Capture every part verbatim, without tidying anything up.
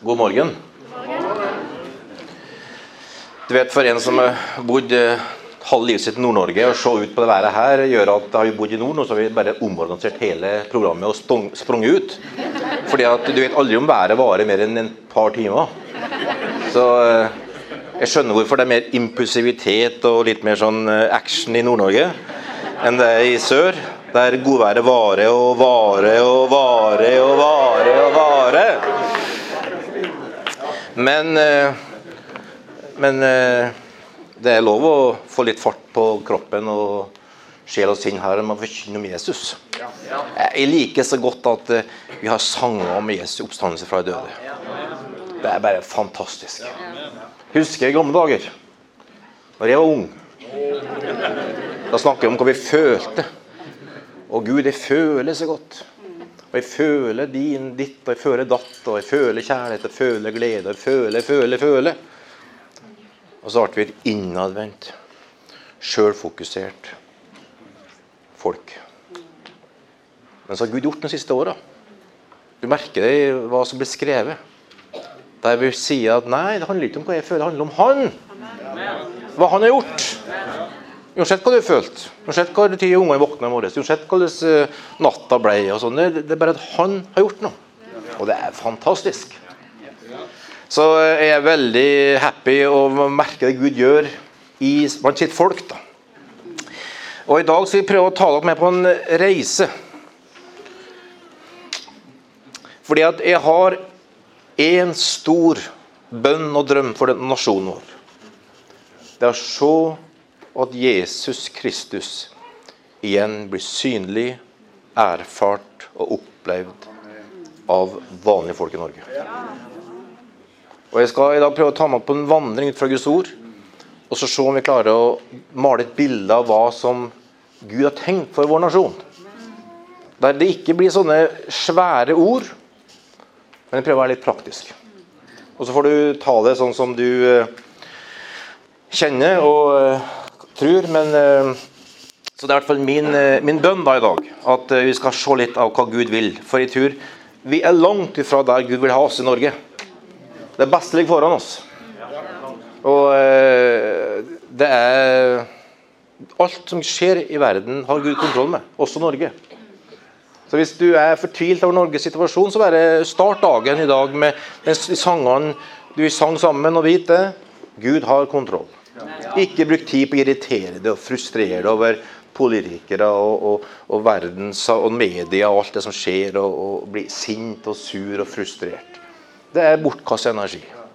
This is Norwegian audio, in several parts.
God morgen. Du vet, for en som har bodd halv livet sitt i Nord-Norge og så ut på det været her, gjør at da har vi bodd i nord nå, så har vi bare omorganisert hele programmet og stong, sprunget ut. Fordi at du vet aldri om været varer mer enn en par timer. Så jeg skjønner hvorfor det er mer impulsivitet og litt mer sånn action i Nord-Norge enn det er i sør, der godværet varer og varer og varer og varer og varer. Men, men det er lov å få litt fart på kroppen og sjel og sinn her med å forkynne om Jesus. Jeg liker så godt at vi har sanger om Jesu oppstandelse fra de døde. Det er bare fantastisk. Husker jeg i gamle dager, når jeg var ung. Da snakker jeg om hva vi følte. Og Gud, jeg føler så godt. Og jeg føler din, ditt, og jeg føler datt, og jeg føler kjærlighet, og jeg føler glede, og jeg føler, jeg føler, jeg føler. Og så ble vi et innadvendt, selvfokusert folk. Men så har Gud gjort de siste årene. Du merker det i hva som blir skrevet. Der vi sier at nei, det handler ikke om hva jeg føler, det handler om Han. Hva Han har gjort. Uansett hva du har følt, uansett hva tid ungene våkner i morges, uansett hva natta ble og sånn, det, det er bare at Han har gjort noe. Og det er fantastisk. Så jeg er veldig happy å merke det Gud gjør i, blant sitt folk. Da. Og i dag skal vi prøve å ta dere med på en reise. Fordi at jeg har en stor bønn og drøm for den nasjonen vår. Det er så at Jesus Kristus igjen blir synlig, erfart og opplevd av vanlige folk i Norge. Og jeg skal i dag prøve å ta meg på en vandring ut fra Guds ord, og så se om vi klarer å male et bilde av hva som Gud har tenkt for vår nasjon. Der det ikke blir sånne svære ord, men jeg prøver å være litt praktisk. Og så får du ta det sånn som du kjenner og tror, men så det er i hvert fall min, min bønn da i dag, at vi skal se litt av hva Gud vil. For jeg tror vi er langt ifra der Gud vil ha oss i Norge. Det beste ligger foran oss. Og det er alt som skjer i verden har Gud kontroll med, også Norge. Så hvis du er fortvilt over Norges situasjon, så bare start dagen i dag med den sangen du sang sammen og vite, Gud har kontroll. Ikke bruk tid på å irritere det og frustrere det over politikere og, og, og verdens og media og alt det som skjer, og, og bli sint og sur og frustrert. Det er bortkastet energi.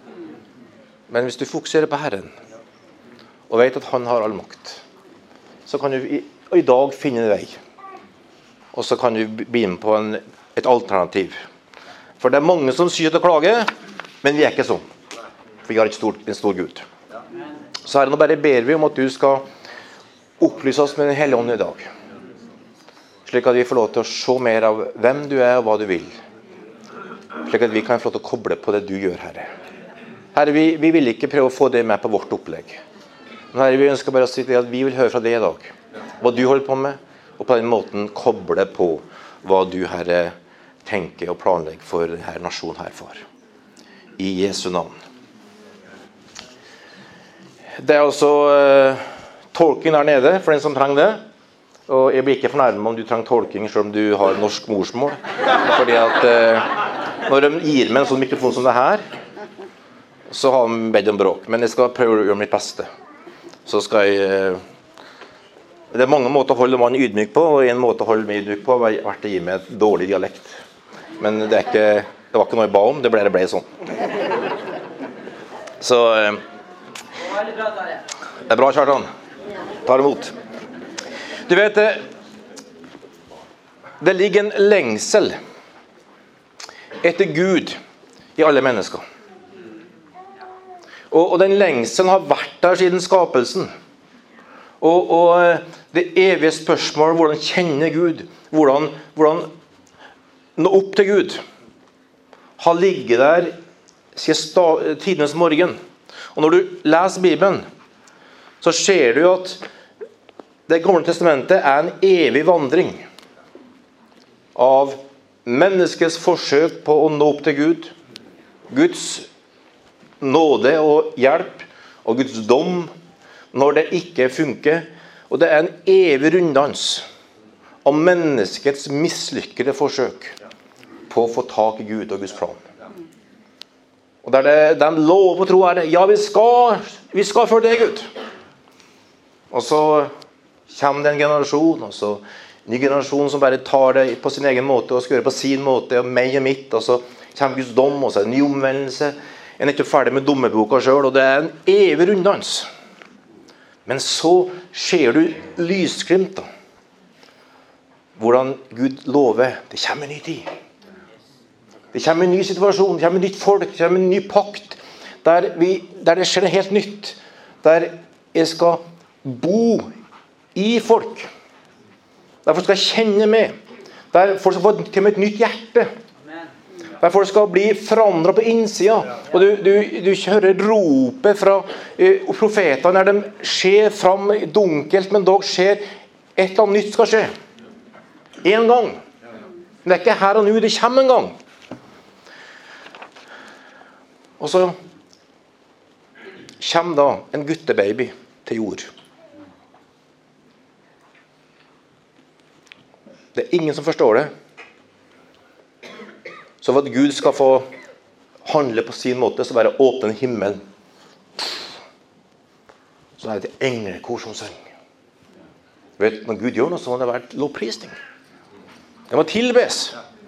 Men hvis du fokuserer på Herren og vet at Han har all makt, så kan du i, i dag finne en vei. Og så kan du bli med på en, et alternativ. For det er mange som syr til å klage, men vi er ikke sånn. For vi har et stort, en stor Gud. Så her nå bare ber vi om at du skal opplyse oss med den hellige ånd i dag. Slik at vi får lov til å se mer av hvem du er og hva du vil. Slik at vi kan få lov til å koble på det du gjør, Herre. Herre, vi, vi vil ikke prøve å få det med på vårt opplegg. Men Herre, vi ønsker bare å si at vi vil høre fra deg i dag. Hva du holder på med, og på den måten koble på hva du, Herre, tenker og planlegger for denne nasjonen her, far. I Jesu navn. Det er altså uh, tolking der nede, for den som trenger det. Og jeg blir ikke fornærmet om du trenger tolking, selv om du har norsk morsmål. Fordi at uh, når de gir meg en sånn mikrofon som det her, så har de bedt om bråk. Men jeg skal prøve å gjøre mitt beste. Så skal jeg... Uh, det er mange måter å holde mannen ydmyk på, og en måte å holde meg ydmyk på har vært å gi meg et dårlig dialekt. Men det, er ikke, det var ikke noe jeg ba om, det ble det ble sånn. Så... Uh, Det er bra, Kjartan. Ta det imot. Du vet, det, det ligger en lengsel etter Gud i alle mennesker. Og, og den lengselen har vært der siden skapelsen. Og, og det evige spørsmålet, hvordan kjenne Gud, hvordan, hvordan nå opp til Gud, har ligget der siden tidenes morgen. Og når du leser Bibelen, så ser du at det gamle testamentet er en evig vandring av menneskets forsøk på å nå opp til Gud, Guds nåde og hjelp og Guds dom når det ikke funker. Og det er en evig runddans om menneskets mislykkede forsøk på å få tak i Gud og Guds plan. Og der det, den lov og tro er det, ja, vi skal, vi skal følge deg, Gud. Og så kommer det en generasjon, og så en ny generasjon som bare tar det på sin egen måte og skal gjøre det på sin måte, og meg og mitt, og så kommer Guds dom, og så er det en ny omvendelse. En er ikke ferdig med dommeboka selv, og det er en evig runddans. Men så skjer du lysglimt da. Hvordan Gud lover, det kommer en ny tid. Det kommer en ny situasjon, det kommer en nytt folk, det kommer en ny pakt, der, vi, der det skjer helt nytt, der jeg skal bo i folk, der folk skal kjenne meg, der folk skal få til med et nytt hjerte, der folk skal bli forandret på innsiden, og du, du, du hører ropet fra uh, profetene, når de skjer fram dunkelt, men dog skjer et eller annet nytt skal skje. En gang. Men det er ikke her og nå, det kommer en gang. Og så kommer da en guttebaby til jord. Det er ingen som forstår det. Så for at Gud skal få handle på sin måte, så være åpen himmel. Så er det englekor som synger. Vet, når Gud gjør noe, så må det være lovprisning. Det må tilbes.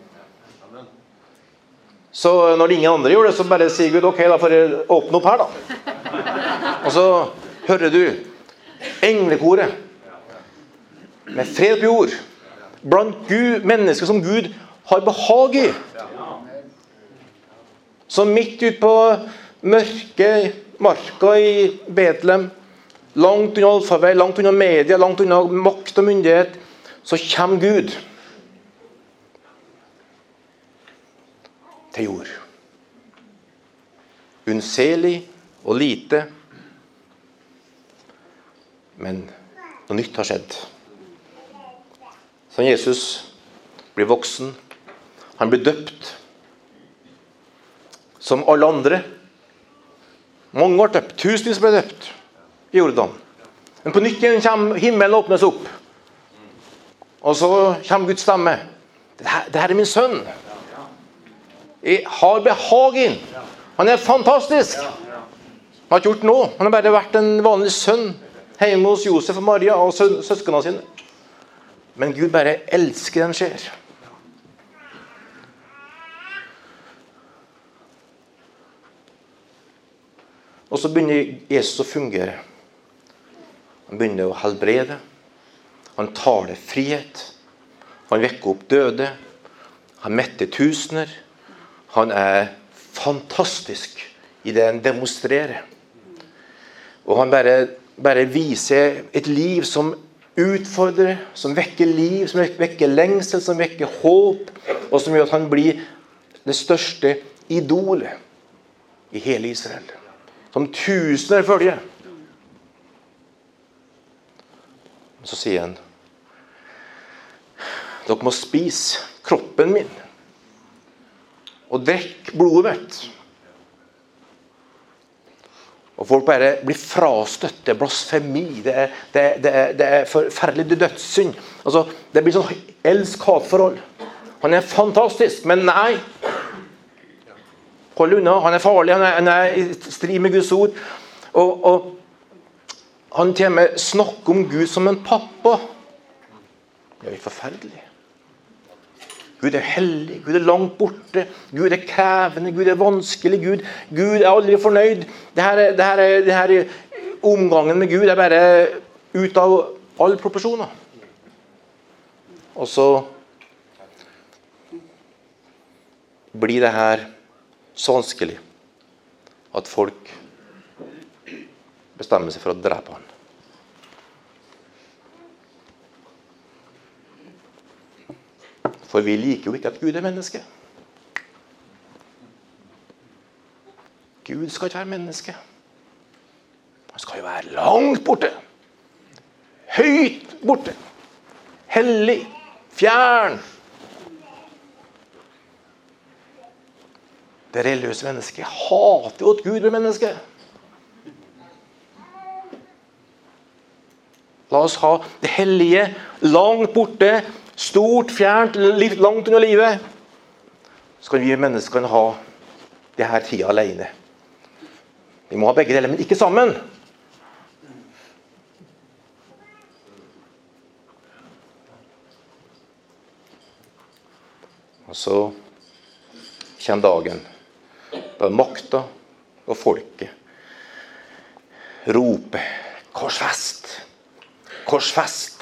Så når ingen andre gjør det, så bare sier Gud, ok, da får jeg åpne opp her da. Og så hører du englekoret med fred på jord, blant Gud, mennesker som Gud har behag i. Så midt ut på mørke marka i Betlehem, langt unna alfavei, langt unna media, langt unna makt og myndighet, så kommer Gud til jord. Unnselig og lite, men noe nytt har skjedd. Så Jesus blir voksen, han blir døpt, som alle andre. Mange ble døpt, tusenvis ble døpt i Jordan. Men på nytt igjen kommer himmelen åpnes opp. Og så kommer Guds stemme. Det her, det her er min sønn. Jeg har behag i han. Han er fantastisk. Han har ikke gjort noe. Han har bare vært en vanlig sønn hjemme hos Josef og Maria og sø- søskene sine. Men Gud bare elsker den skjer. Og så begynner Jesus å fungere. Han begynner å helbrede. Han taler frihet. Han vekker opp døde. Han metter tusener. Han er fantastisk i det han demonstrerer. Og han bare, bare viser et liv som utfordrer, som vekker liv, som vekker lengsel, som vekker håp, og som gjør at han blir det største idolet i hele Israel. Som tusener følger. Så sier han, dere må spise kroppen min, og drikk blodet mitt. Og folk bare blir frastøtt, det er blasfemi, det er, det er, det er, det er forferdelig dødssynd. Altså, det blir sånn elsk-hat-forhold. Han er fantastisk, men nei. Hold unna, han er farlig, han er, han er i strid med Guds ord. Og, og han til og med snakker om Gud som en pappa. Det er jo forferdelig. Gud er hellig, Gud er langt borte, Gud er krevende, Gud er vanskelig, Gud, Gud er aldri fornøyd. Det her, er, det, her er, det her er omgangen med Gud er bare ut av alle proporsjoner. Og så blir det her så vanskelig at folk bestemmer seg for å drepe han. For vi liker jo ikke at Gud er menneske. Gud skal ikke være menneske. Han skal jo være langt borte. Høyt borte. Hellig. Fjern. Det religiøse mennesket hater jo at Gud blir menneske. La oss ha det hellige langt borte, stort, fjernt, litt langt under livet. Så kan vi menneskene ha det her tida alene. Vi må ha begge deler, men ikke sammen. Og så kommer dagen da makta og folket roper korsfest, korsfest.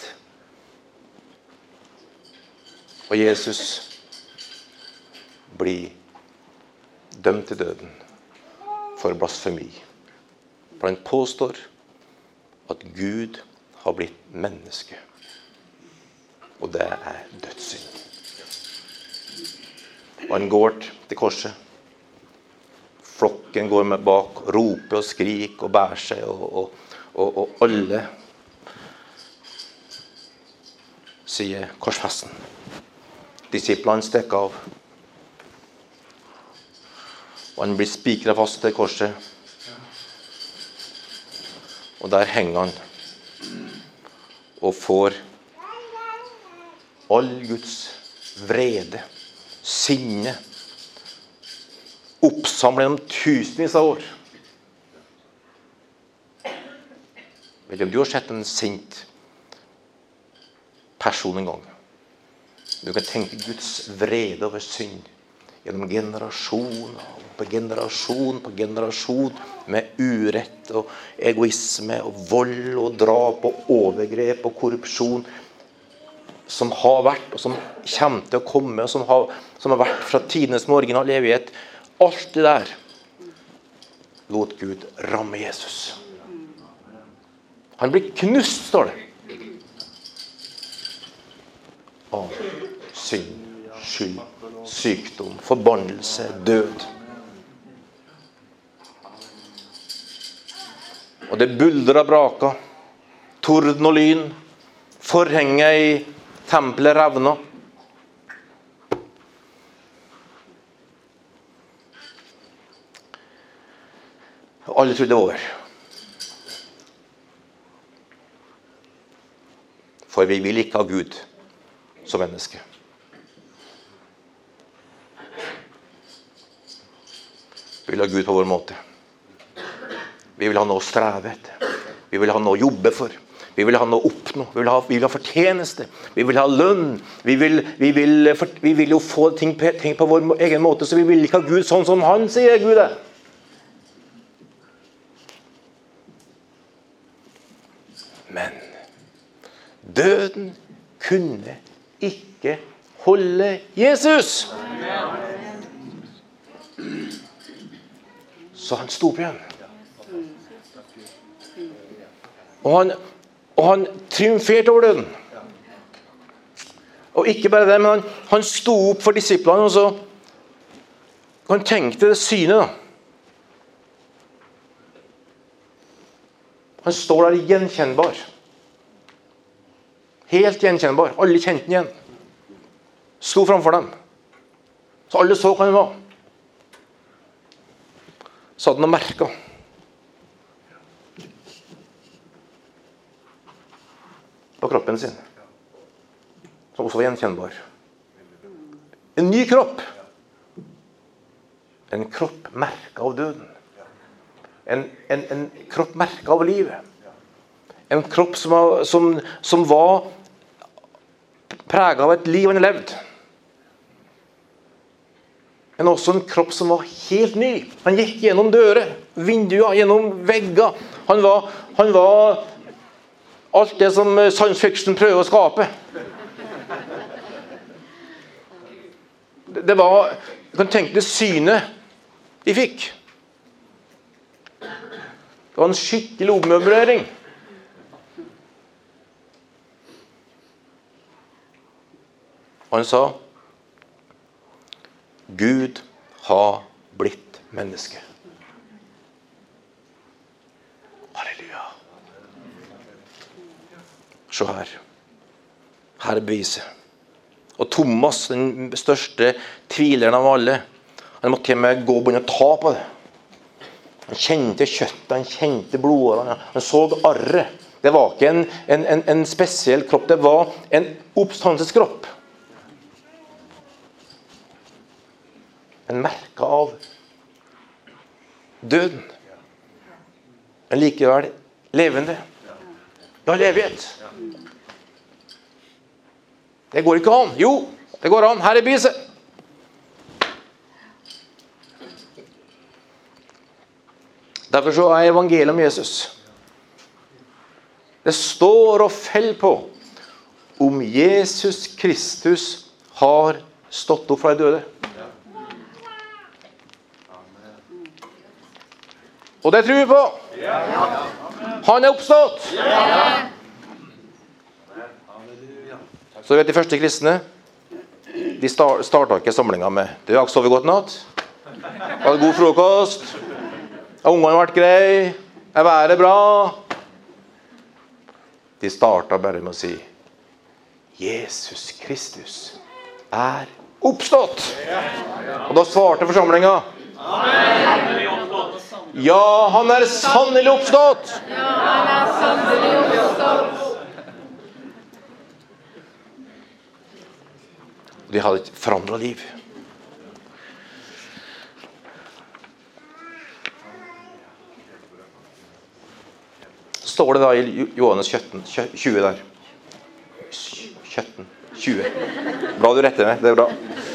Og Jesus blir dømt til døden for blasfemi. For han påstår at Gud har blitt menneske. Og det er dødssynd. Og han går til korset. Flokken går med bak, roper og skriker og bærer seg, og, og, og, og alle sier korsfesten. Disiplene stikker av. Og han blir spikret fast til korset. Og der henger han og får all Guds vrede, sinne, oppsamlet om tusenvis av år. Vet du om du har sett en sint person en gang? Du kan tenke Guds vrede over synd gjennom generasjon på generasjon på generasjon, med urett og egoisme og vold og drap og overgrep og korrupsjon, som har vært og som kommer til å komme, og som har, som har vært fra tidenes morgen og evighet. Alt det der lot Gud ramme Jesus. Han blir knust, står det, av synd, skyld, sykdom, forbannelse, død. Og det buldrer og braker, torden og lyn, forhenget i tempelet revner. Og alle trodde det var over. For vi vil ikke ha Gud som menneske. Vi vil ha Gud på vår måte. Vi vil ha noe å streve etter. Vi vil ha noe å jobbe for. Vi vil ha noe å oppnå. Vi vil ha, vi vil ha fortjeneste. Vi vil ha lønn. Vi vil, vi vil, for, vi vil jo få ting, ting på vår egen måte, så vi vil ikke ha Gud sånn som han sier Gud er. Men døden kunne ikke holde Jesus. Så han sto opp igjen. Og han, og han triumferte over døden. Og ikke bare det, men han, han sto opp for disiplene, og så han tenkte det synet da. Han står der gjenkjennbar. Helt gjenkjennbar. Alle kjente den igjen. Sto framfor dem. Så alle så hva han var. Så hadde han merket. På kroppen sin. Som også var gjenkjennbar. En ny kropp. En kropp merket av døden. En, en, en kropp merket av livet. En kropp som var, som, som var preget av et liv han har levd. Men også en kropp som var helt ny. Han gikk gjennom dører, vinduer, gjennom vegger. Han var, han var alt det som science fiction prøver å skape. Det var, du kan tenke det synet de fikk. Det var en skikkelig ommøblering. Han sa, Gud har blitt menneske. Halleluja. Se her. Her er beviset. Og Thomas, den største tvileren av alle, Han måtte til og med gå og begynne å ta på det. Han kjente kjøttet, han kjente blodårene, han så arret. Det var ikke en, en, en, en spesiell kropp, det var en oppstandelseskropp. En merke av døden. Men likevel levende. Ja, levighet. Det går ikke an. Jo, det går an. Her er beviset. Derfor så er evangeliet om Jesus. Det står og fell på om Jesus Kristus har stått opp fra de døde. Og det tror vi på. Han er oppstått. Så vet de første kristne, de startet ikke samlingen med «Du har ikke sovet godt natt? Hadde god frokost? Har ungene vært grei? Er været bra?» De startet bare med å si «Jesus Kristus er oppstått!» Og da svarte forsamlingen «Ja, han er sannelig oppstått!» Ja, han er sannelig oppstått. De hadde et forandret liv. Så står det da i Johannes tjue der. tjue. tjue. Bra du retter meg, det er bra.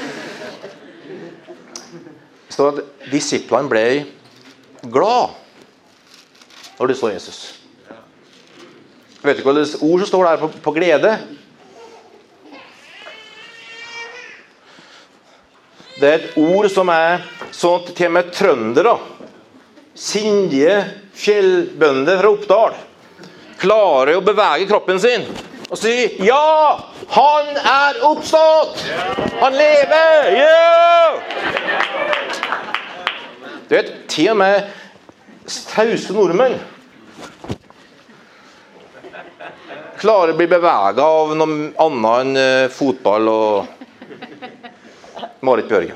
Det står at disiplene ble glad når de så Jesus. Vet du hva det ord som står der på, på glede? Det er et ord som er sånn at til og med trøndere, sindige fjellbønder fra Oppdal, klarer å bevege kroppen sin og si, ja, han er oppstått! Han lever! Ja! Du vet, til og med tause nordmenn klarer å bli beveget av noe annet enn fotball og Marit Bjørgen.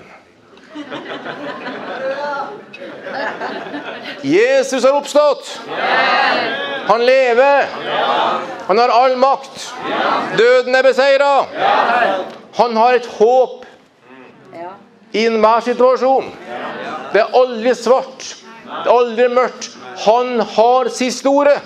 Jesus har oppstått. Han lever. Han har all makt. Døden er beseiret. Han har et håp i enhver situasjon. Det er aldri svart. Det er aldri mørkt. Han har siste ordet.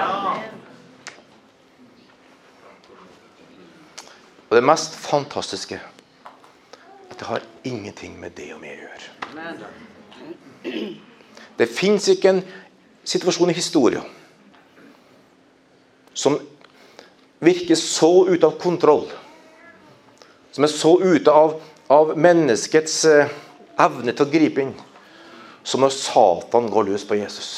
Og det mest fantastiske det har ingenting med det og meg å gjøre. Det finnes ikke en situasjon i historien som virker så ut av kontroll, som er så ute av, av menneskets eh, evne til å gripe inn, som når Satan går løs på Jesus.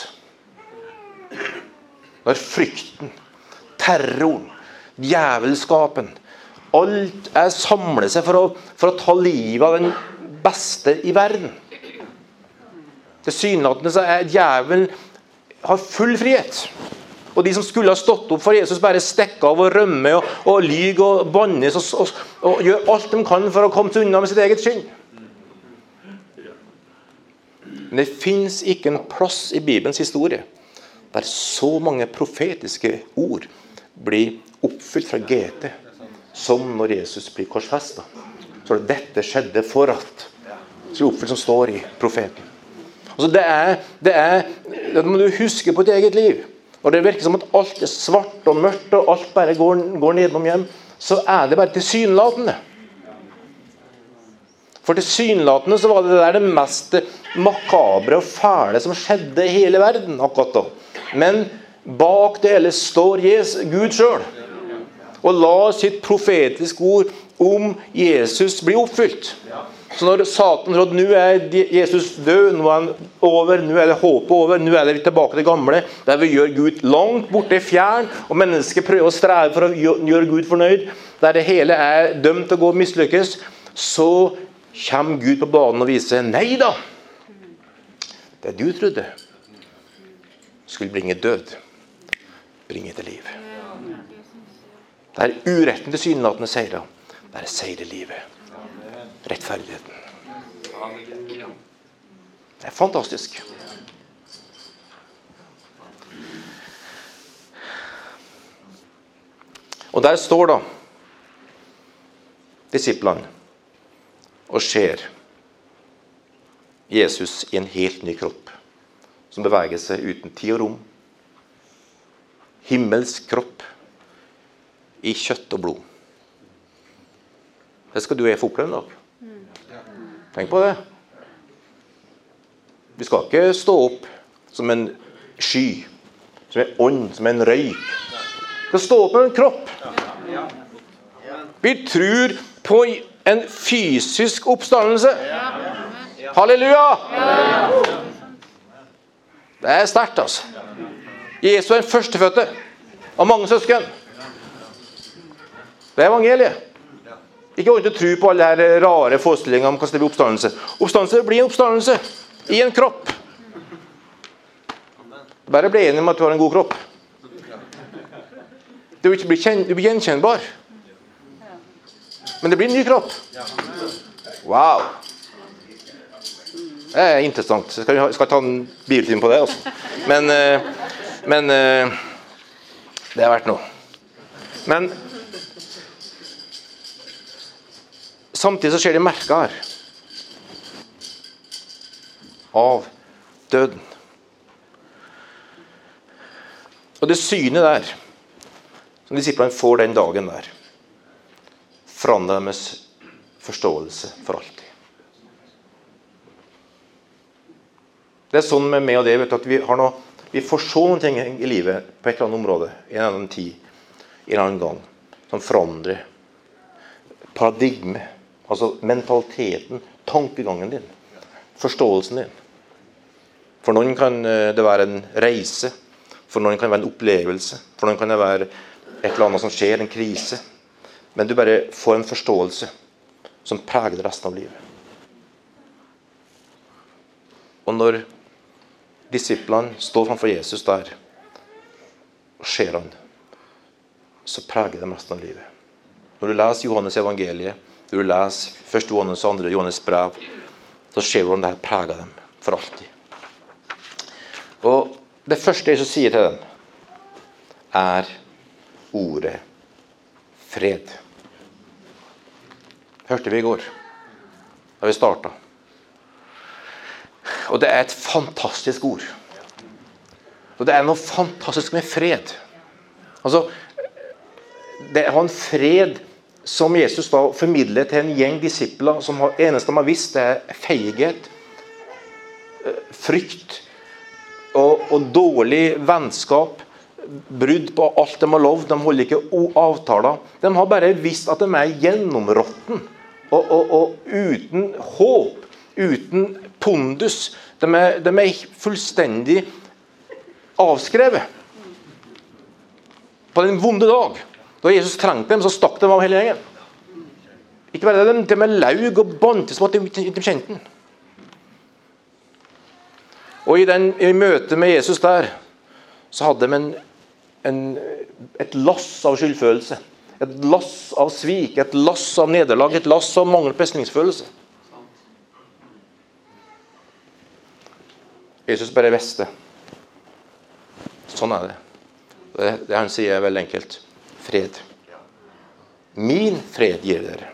Når frykten, terroren, djevelskapen, alt er samlet seg for å, for å ta livet av den beste i verden. Tilsynelatende så er djevelen har full frihet. Og de som skulle ha stått opp for Jesus bare stekker av og rømmer og, og lyger og bannes og, og, og gjør alt de kan for å komme til unna med sitt eget skinn. Men det finnes ikke en plass i Bibelens historie der så mange profetiske ord blir oppfylt fra G T som når Jesus blir korsfestet. Så dette skjedde for at så oppfylt som står i profeten. Altså det er, det er, det må du huske på ditt eget liv. Og det virker som at alt er svart og mørkt og alt bare går, går nedom hjem, så er det bare tilsynelatende. For tilsynelatende så var det der det mest makabre og fæle som skjedde i hele verden akkurat da. Men bak det hele står Jesus, Gud selv, og la sitt profetiske ord om Jesus bli oppfylt. Så når Satan trodde, nå er Jesus død, nå er han over, nå er det håpet over, nå er det tilbake til det gamle, der vi gjør Gud langt borte i fjern, og mennesker prøver å streve for å gjøre Gud fornøyd, der det hele er dømt til å gå og mislykkes, så kommer Gud på banen og viser, nei da, det du trodde skulle bringe død, bringe til liv. Det er uretten til synlatende seirer, det er seire livet. Rettferdigheten. Det er fantastisk. Og der står da disiplene og ser Jesus i en helt ny kropp, som beveger seg uten tid og rom. Himmelsk kropp i kjøtt og blod. Det skal du og jeg få oppleve en dag. Tenk på det. Vi skal ikke stå opp som en sky, som en ånd, som en røyk. Vi skal stå opp med en kropp. Vi tror på en fysisk oppstandelse. Halleluja! Det er sterkt, altså. Jesus er den førstefødte av mange søsken. Det er evangeliet. Ikke ordentlig å tro på alle her rare forestillinger om hva det blir oppstandelse. Oppstandelse blir en oppstandelse i en kropp. Bare bli enig om at du har en god kropp. Du blir ikke kjen- du blir gjenkjennbar. Men det blir en ny kropp. Wow. Det er interessant. Jeg skal, jeg skal ta en bibeltime på det, altså. Men, eh, men eh, det har vært noe. Men samtidig så skjer det merker her av døden. Og det synet der, som disiplene får den dagen der, forandrer deres forståelse for alltid. Det er sånn med meg og det, vet du, at vi, har noe, vi får så noen ting i livet på et eller annet område, i en annen tid, i en annen gang, som forandrer paradigme, altså mentaliteten, tankegangen din, forståelsen din. For noen kan det være en reise, for noen kan det være en opplevelse, for noen kan det være et eller annet som skjer, en krise. Men du bare får en forståelse som preger det resten av livet. Og når disiplene står framfor Jesus der, og ser han, så preger det resten av livet. Når du leser Johannes evangeliet, når du leser første Johannes og andre Johannes brev, så ser du hvordan det her preger dem for alltid. Og det første Jesus sier til dem, er ordet fred. Hørte vi i går, da vi startet. Og det er et fantastisk ord. Og det er noe fantastisk med fred. Altså, det er en fred som Jesus da formidler til en gjeng disipler, som har, eneste de har visst, det er feighet, frykt og, og dårlig vennskap, brudd på alt de har lovd. De holder ikke avtaler. De har bare visst at de er gjennområtten og, og, og uten håp, uten pondus. De er, de er fullstendig avskrevet. På den vonde dag, da Jesus trengte dem, så stakk de av hele gjengen. Ikke bare det, de er laug og bantes på at de ikke kjente den. Og i, den, i møte med Jesus der, så hadde de en, en, et lass av skyldfølelse. Et lass av svik, et lass av nederlag, et lass av mangel på mestringsfølelse. Jesus bare visste. Sånn er det. Det, det han sier er veldig enkelt. Fred. Min fred gir dere.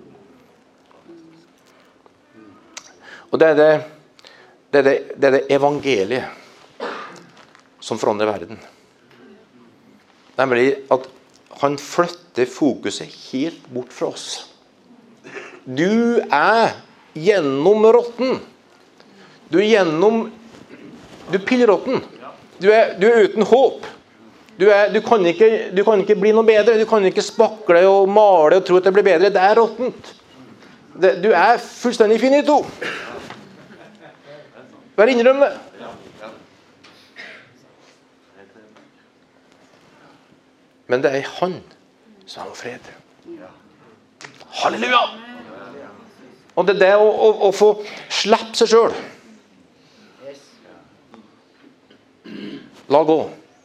Og det er det, det, er det, det er det evangeliet som forandrer verden. Nemlig at han flytter fokuset helt bort fra oss. Du er gjennom rotten. Du er gjennom Du er pillrotten. Du er, du er uten håp. Du, er, du, kan ikke, du kan ikke bli noe bedre. Du kan ikke spakle og male og tro at det blir bedre. Det er råttent. Det, du er fullstendig finito. Vær innrøm det. Men det er han som har fred. Halleluja! Og det er det å, å, å få slippe seg selv. La gå.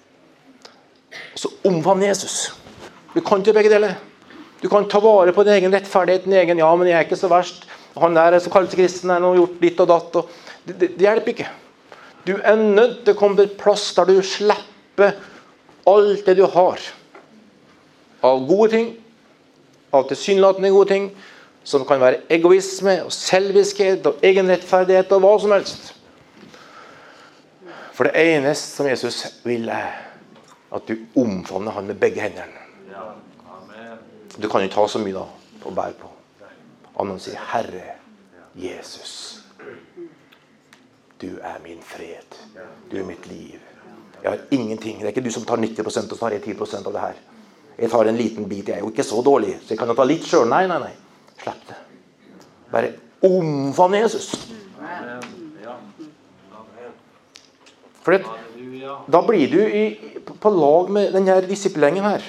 Så omfavne Jesus. Du kan ikke begge deler. Du kan ta vare på din egen rettferdighet, din egen, ja, men jeg er ikke så verst. Han der som kalles kristen er nå gjort ditt og datt. Og det, det, det hjelper ikke. Du er nødt til å komme til et plass der du slipper alt det du har. Av gode ting, av tilsynelatende gode ting, som kan være egoisme og selviskhet og egenrettferdighet og hva som helst. For det eneste som Jesus vil er at du omfavner han med begge hendene. Du kan ikke ta så mye da å bære på. Han sier, Herre Jesus, du er min fred. Du er mitt liv. Jeg har ingenting. Det er ikke du som tar nitti prosent og så tar jeg ti prosent av det her. Jeg tar en liten bit. Jeg er jo ikke så dårlig, så jeg kan jo ta litt selv. Nei, nei, nei. Slipp det. Bare omfavne Jesus. For det, da blir du i, på lag med denne disippelgjengen her.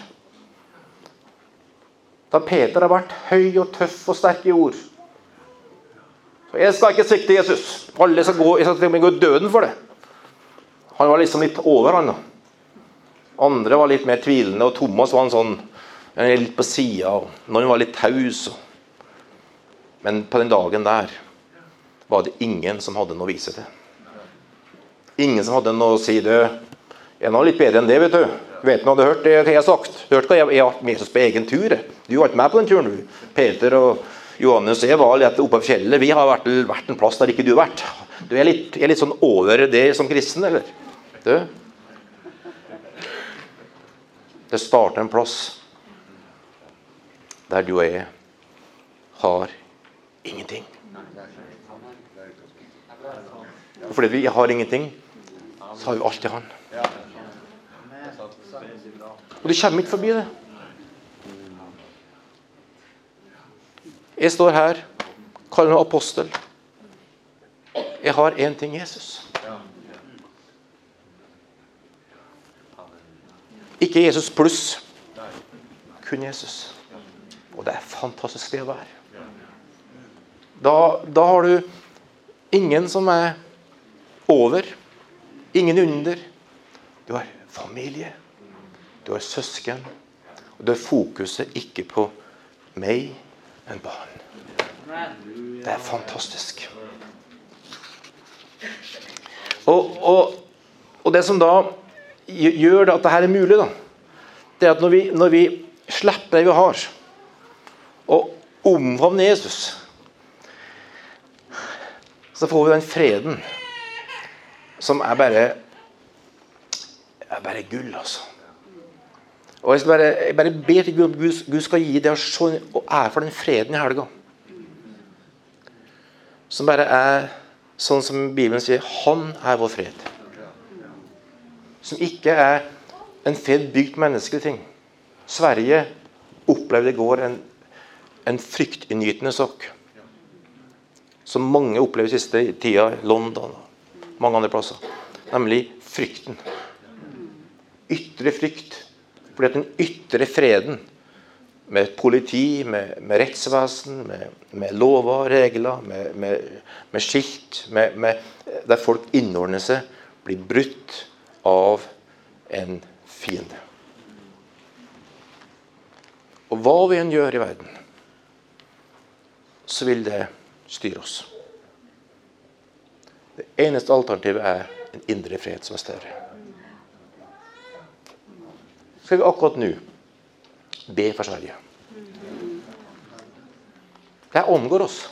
Da Peter har vært høy og tøff og sterk i ord. Så jeg skal ikke svikte Jesus. Alle skal gå, jeg skal gå døden for det. Han var liksom litt over han da. Andre var litt mer tvilende, og Thomas var en sånn, litt på siden, og noen var litt taus. Men på den dagen der var det ingen som hadde noe å vise til. Ingen som hadde noe å si det. Jeg er nå litt bedre enn det, vet du. Vet du hva du har hørt det jeg har sagt? Du har hørt hva jeg har vært med oss på egen tur. Du var ikke med på den turen, du. Peter og Johannes, jeg var litt oppe på fjellet. Vi har vært, vært en plass der ikke du har vært. Du er litt, er litt sånn over det som kristen, eller? Du? Det starter en plass der du og jeg har ingenting. Og fordi vi har ingenting, så har vi alltid han. Og du kommer ikke forbi det. Jeg står her, kaller meg apostel. Jeg har en ting, Jesus. Ikke Jesus pluss, kun Jesus. Og det er fantastisk det å være. Da, da har du ingen som er over, ingen under. Du har familie, du har søsken, og du har fokuset ikke på meg, men barn. Det er fantastisk. Og, og, og det som da gjør det at dette er mulig, da, det er at når vi, når vi slipper det vi har, og omfavner Jesus, så får vi den freden som er bare er bare gull, altså. Og jeg, skal bare, jeg bare ber til Gud om Gud, Gud skal gi det og ære for den freden i helga. Som bare er sånn som Bibelen sier, han er vår fred. Som ikke er en fred bygd på menneskelige ting. Sverige opplevde i går en, en fryktinngytende sak. Som mange opplever siste tida i London og mange andre plasser. Nemlig frykten. Ytre frykt. Fordi at den ytre freden med politi, med, med rettsvesen, med, med lover og regler, med, med, med skilt, med, med, der folk innordner seg, blir brutt av en fiende. Og hva vi enn gjør i verden, så vil det styre oss. Det eneste alternativet er en indre fred som er større. Skal vi akkurat nå be for Sverige. Det omgår oss.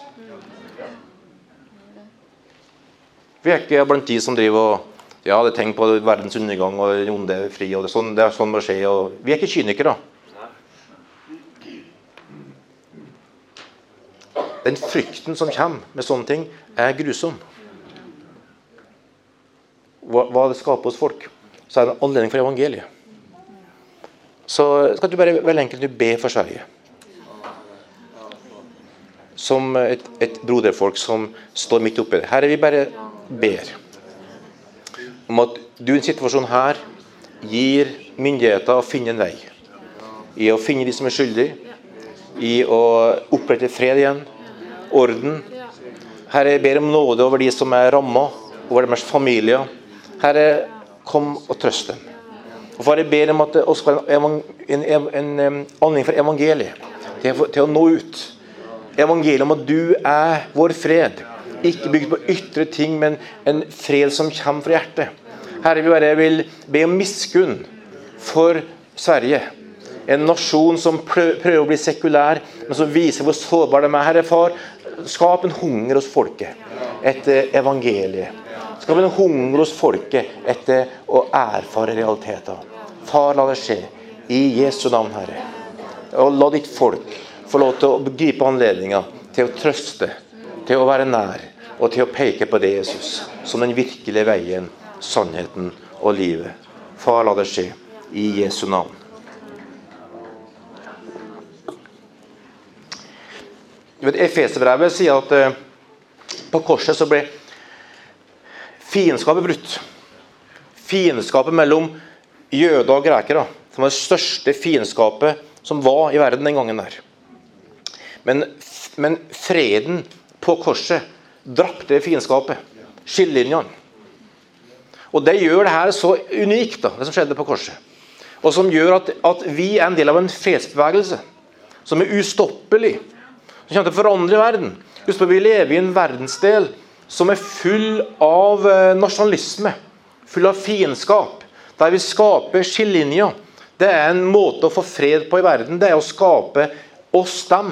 Vi er ikke blant de som driver og ja, det tenker på verdens undergang og den onde er fri, og det er sånn det er sånn må skje. Og vi er ikke kynikere. Den frykten som kommer med sånne ting er grusom. Hva, hva det skaper hos folk, så er det en anledning for evangeliet. Så skal du bare veldig enkelt be for Sverige. Som et, et broderfolk som står midt oppi det. Her er vi bare ber om at du i en situasjon her gir myndigheter å finne en vei. I å finne de som er skyldige. I å opprette fred igjen. Orden. Herre, jeg ber om nåde over de som er rammet, over deres familier. Herre, kom og trøst dem. Og far, jeg ber om at det også skal være en, en, en, en anledning for evangeliet til, til å nå ut. evangeliet om at du er vår fred. Ikke bygd på ytre ting, men en fred som kommer fra hjertet. Herre, vi bare vil be om miskunn for Sverige. En nasjon som prøver å bli sekulær, men som viser hvor sårbar de er. Herre far, skap en hunger hos folket etter evangeliet. Skap en hunger hos folket etter å erfare realiteter. Far, la det skje i Jesu navn, Herre. Og la ditt folk få lov til å gripe anledninger til å trøste, til å være nær, og til å peke på det, Jesus, som den virkelige veien, sannheten og livet. Far, la det skje i Jesu navn. Efeserbrevet sier at eh, på korset så ble fiendskapet brutt. Fiendskapet mellom jøder og grekere, som var det største fiendskapet som var i verden den gangen der. Men, men freden på korset drapte fiendskapet, skillelinjene. Og det gjør det her så unikt, da, det som skjedde på korset. Og som gjør at, at vi er en del av en fredsbevegelse, som er ustoppelig, som kommer til å forandre verden. Husk på, vi lever i en verdensdel som er full av nasjonalisme, full av fiendskap, der vi skaper skillelinjer. Det er en måte å få fred på i verden, det er å skape oss dem.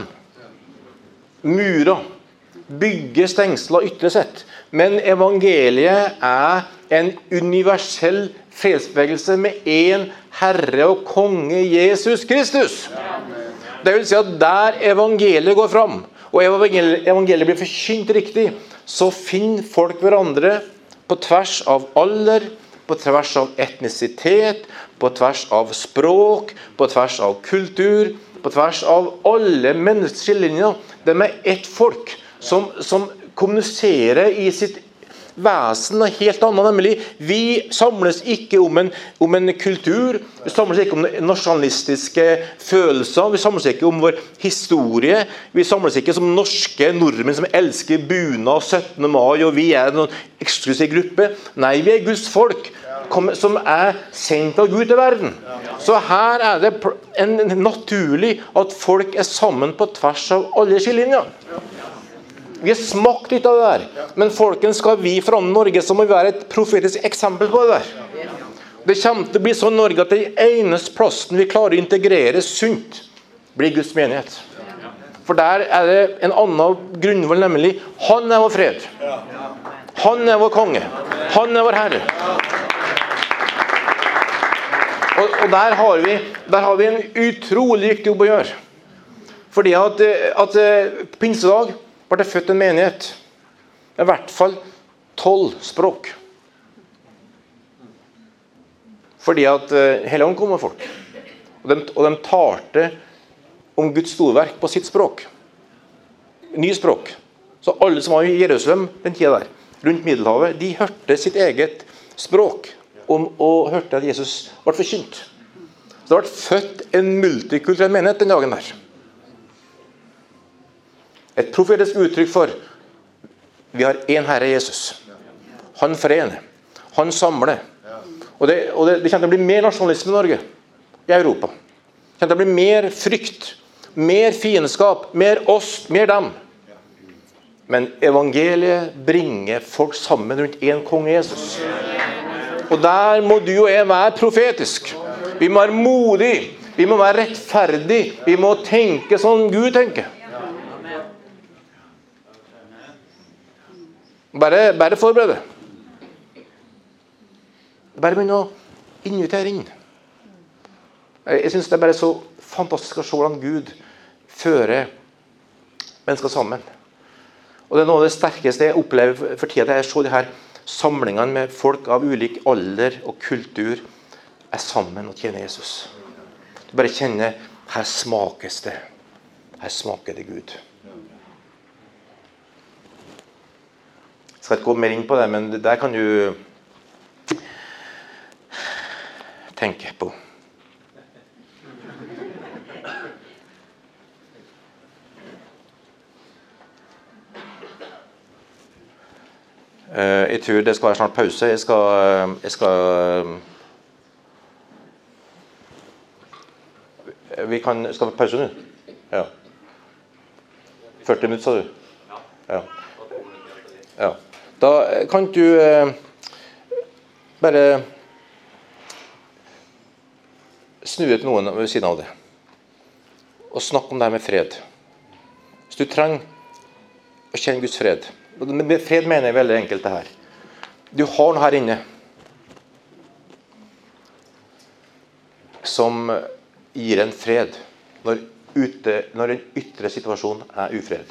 Murer, bygge stengsler ytre sett. Men evangeliet er en universell fredsbevegelse med en Herre og Konge, Jesus Kristus. Det vil si at der evangeliet går fram, og evangeliet blir forkynt riktig, så finner folk hverandre på tvers av alder, på tvers av etnisitet, på tvers av språk, på tvers av kultur, på tvers av alle menneskeskillelinjer. De er ett folk som, som kommuniserer i sitt vesen og helt annet, nemlig vi samles ikke om en, om en kultur, vi samles ikke om nasjonalistiske følelser, vi samles ikke om vår historie, vi samles ikke som norske nordmenn som elsker bunad syttende mai, og vi er en eksklusiv gruppe. Nei, vi er Guds folk som er sendt av Gud til verden. Så her er det en naturlig at folk er sammen på tvers av alle skillelinjer. Vi har smakt litt av det der, men folkens, skal vi fra Norge, så må vi være et profetisk eksempel på det der. Det kommer til å bli sånn i Norge at det eneste plassen vi klarer å integrere sunt, blir Guds menighet. For der er det en annen grunnvoll, nemlig han er vår fred. Han er vår konge. Han er vår herre. Og, og der, har vi, der har vi en utrolig viktig jobb å gjøre. Fordi at, at på pinsedag var det født en menighet. I hvert fall tolv språk. Fordi at uh, hele ånd kom med folk. Og de, og de talte om Guds storverk på sitt språk. Ny språk. Så alle som var i Jerusalem den tida der, rundt Middelhavet, de hørte sitt eget språk om, og hørte at Jesus ble forkynt. Så det ble født en multikulturell menighet den dagen der. Et profetisk uttrykk for vi har en Herre Jesus. Han forener. Han samler. Og det, og det, det kommer til å bli mer nasjonalisme i Norge, i Europa. Det kommer til å bli mer frykt, mer fiendskap, mer oss, mer dem. Men evangeliet bringer folk sammen rundt en konge Jesus. Og der må du og jeg være profetisk. Vi må være modig. Vi må være rettferdig. Vi må tenke sånn Gud tenker. Bare, bare forberede. Bare begynne å invitere inn. Jeg synes det er bare så fantastisk å se hvordan Gud fører mennesker sammen. Og det er noe av det sterkeste jeg opplever for tiden. Jeg ser de her samlingene med folk av ulik alder og kultur er sammen og tjener Jesus. Du bare kjenner, her smakes det. Her smaker det Gud. Jeg skal ikke gå mer inn på det, men det der kan du tenke på. Jeg tror det skal være snart pause. Jeg skal, jeg skal vi kan, skal vi pause nå? Ja. førti minutter, sa du? Ja. Ja. Da kan du eh, bare snu ut noen ved siden av det. Og snakke om det her med fred. Hvis du trenger å kjenne Guds fred. Med fred mener jeg veldig enkelt det her. Du har noe her inne som gir en fred når, ute, når en ytre situasjon er ufred.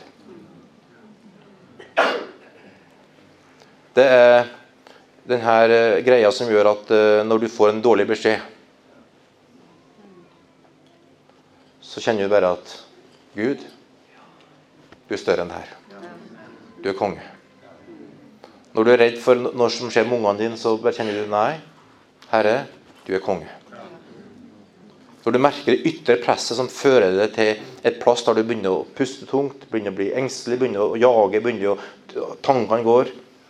Det er denne greia som gjør at når du får en dårlig beskjed, så kjenner du bare at Gud, du er større enn det her. Du er konge. Når du er redd for noe som skjer med ungene dine, så bare kjenner du, nei, Herre, du er konge. Når du merker det ytre presset som fører deg til et plass der du begynner å puste tungt, begynner å bli engstelig, begynner å jage, begynner å, tankene går,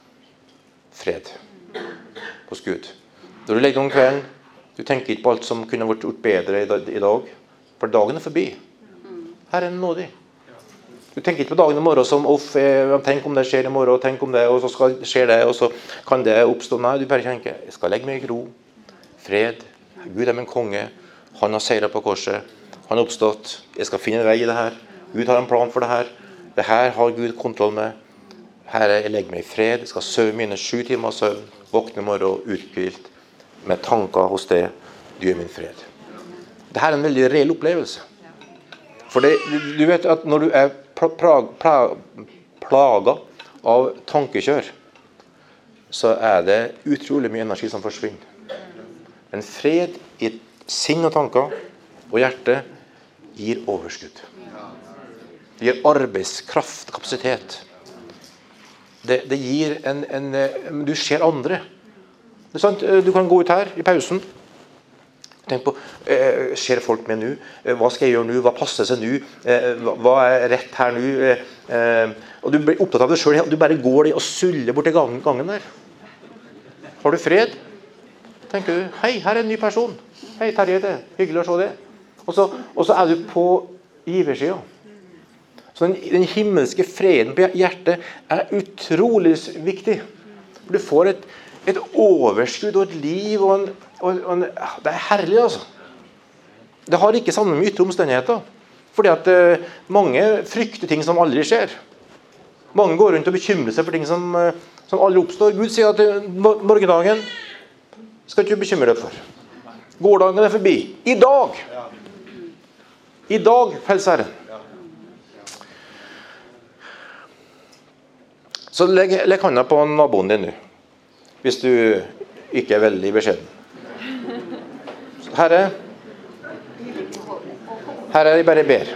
fred hos Gud. Når du legger om kvelden, du tenker ikke på alt som kunne vært gjort bedre i dag, for dagen er forbi. Herre er nådig. Du tenker ikke på dagen i morgen som, uff, tenk om det skjer i morgen, tenk om det, og så skal det skje det, og så kan det oppstå. Nei, du bare tenker, jeg skal legge meg i ro, fred, Gud er min konge, han har seiret på korset, han har oppstått, jeg skal finne en vei i det her, Gud har en plan for det her, det her har Gud kontroll med, Herre, jeg legger meg i fred, jeg skal søve mine sju timer søvn, våkne i morgen uthvilt, med tanker hos det, du er min fred. Dette er en veldig reell opplevelse. For det, du vet at når du er plag, plag, plaget av tankekjør, så er det utrolig mye energi som forsvinner. En fred i sinn og tanker og hjerte gir overskudd. Det gir arbeidskraft, kapasitet. Det, det gir en, en... Du ser andre. Det er sant? Du kan gå ut her i pausen. Tenk på, eh, ser folk med nå? Hva skal jeg gjøre nå? Hva passer seg nå? Eh, hva er rett her nå? Eh, og du blir opptatt av det selv. Du bare går og suller bort til gangen, gangen der. Har du fred? Tenker du, hei, her er en ny person. Hei, Terje, det hyggelig å se det. Og så, og så er du på giversiden. Så den, den himmelske freden på hjertet er utrolig viktig. Du får et, et overskudd og et liv, og en, og en, det er herlig, altså. Det har ikke sammen med ytre omstendigheter. Fordi at eh, mange frykter ting som aldri skjer. Mange går rundt og bekymrer seg for ting som, eh, som aldri oppstår. Gud sier at eh, morgendagen skal ikke du bekymre deg for. Gårdagen er forbi. I dag. I dag, frelser Herren. Så legg, legg handa på naboen din nå. Hvis du ikke er veldig beskjeden. Herre, Herre, jeg bare ber.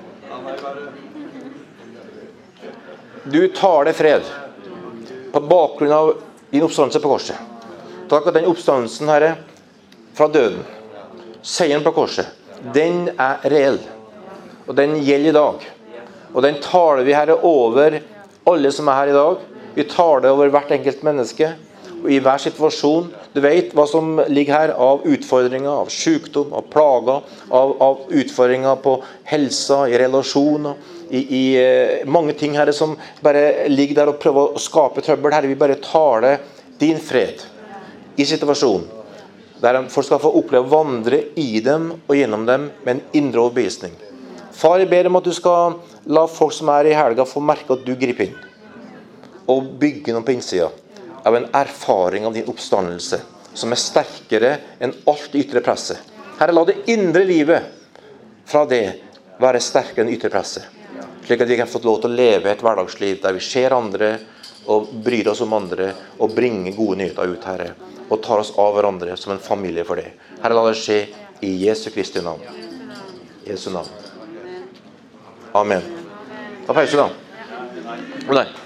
Du tar deg fred på bakgrunn av din oppstandelse på korset. Takk at den oppstandelsen, Herre, fra døden, seieren på korset, den er reell. Og den gjelder i dag. Og den taler vi, Herre, over alle som er her i dag. Vi taler det over hvert enkelt menneske. Og i hver situasjon. Du vet hva som ligger her av utfordringer, av sykdom, av plager, av, av utfordringer på helsa, i relasjoner, i, i uh, mange ting, Herre, som bare ligger der og prøver å skape trøbbel. Herre, vi bare taler din fred i situasjonen. Der folk skal få oppleve å vandre i dem og gjennom dem med en indre overbevisning. Far, jeg ber om at du skal la folk som er i helga få merke at du griper inn. Og bygge noe på innsida av en erfaring av din oppstandelse som er sterkere enn alt ytre presset. Herre, la det indre livet fra det være sterkere enn ytre presset. Slik at vi kan få lov til å leve et hverdagsliv der vi ser andre og bryr oss om andre og bringer gode nyheter ut, Herre. Og tar oss av hverandre som en familie for det. Herre, la det skje i Jesu Kristi navn. Jesu navn. Amen. Ta pause da. Nei.